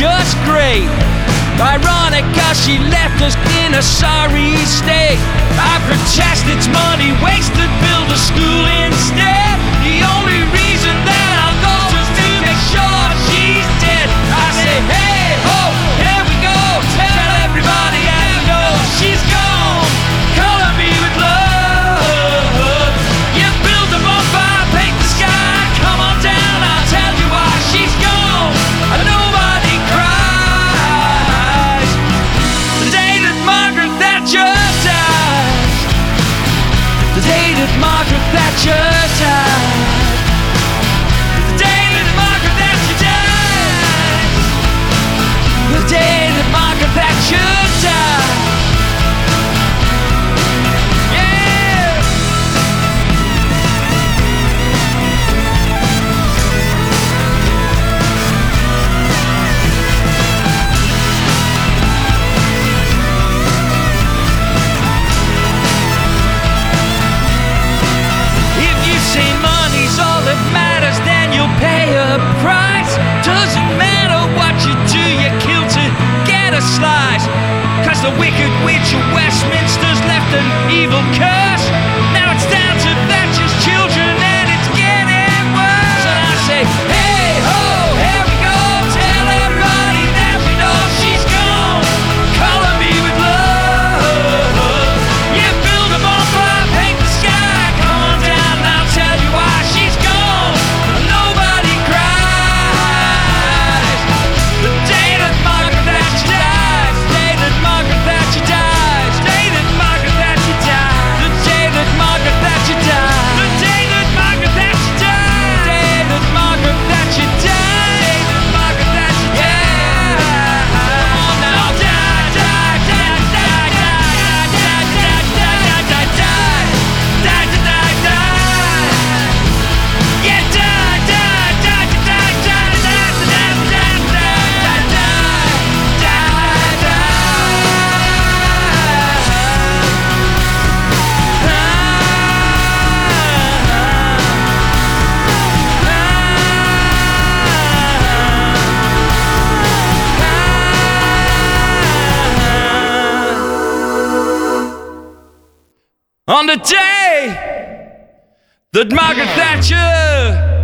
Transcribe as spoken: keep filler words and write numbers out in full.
just great. Ironic, cause she left us in a sorry state. I protest it's money wasted, build a school instead. The only reason that I'll go is to make sure she's dead. I say, hey ho, here we go. Tell everybody I know she's gone. Color me with love. You build a bonfire, paint the sky. Come on down, I'll tell you why she's gone. Nobody cries the day that Margaret Thatcher died. The day that Margaret Thatcher died. The day that Margaret Thatcher died. The day that Margaret Thatcher died. Yeah. If you say money's all that matters, then you'll pay a price. Doesn't matter what you do, you kill to get a slice. Cause the wicked witch of Westminster's left an evil curse. Now it's down to Thatcher's children and it's getting worse. And I say, hey ho, here we go. Tell everybody that we know she's gone. Color me with love. You build a bonfire, paint the sky. Come on down and I'll tell you why she's gone. Nobody cries the day that Margaret Thatcher dies. The day that Margaret Thatcher dies. The day that Margaret Thatcher dies. The day that Margaret Thatcher dies. The day that Margaret Thatcher dies. The day that Margaret Thatcher dies. Margaret Thatcher dies. Come on now, die, die, die, die, die, die, die, die, die, die, die, die, die. Yeah, die, die, die, die, die, die, die, die, die, die, on the day that Margaret Thatcher